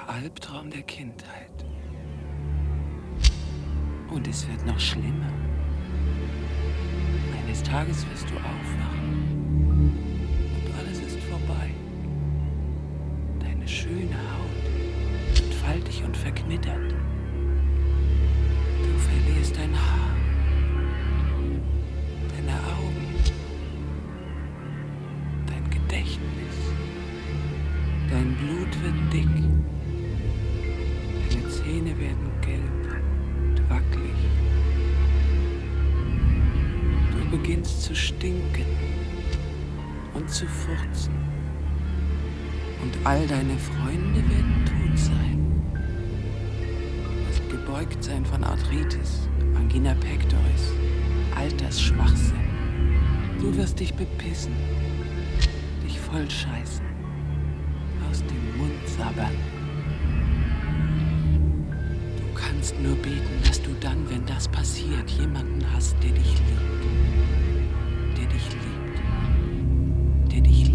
Der Albtraum der Kindheit. Und es wird noch schlimmer. Eines Tages wirst du aufwachen und alles ist vorbei. Deine schöne Haut wird faltig und verknittert. Du verlierst dein Haar, deine Augen, dein Gedächtnis. Dein Blut wird dick. Deine Zähne werden gelb und wackelig. Du beginnst zu stinken und zu furzen. Und all deine Freunde werden tot sein. Du wirst gebeugt sein von Arthritis, Angina pectoris, Altersschwachsinn. Du wirst dich bepissen, dich vollscheißen, aus dem Mund sabbern. Du kannst nur beten, dass du dann, wenn das passiert, jemanden hast, der dich liebt. Der dich liebt. Der dich liebt.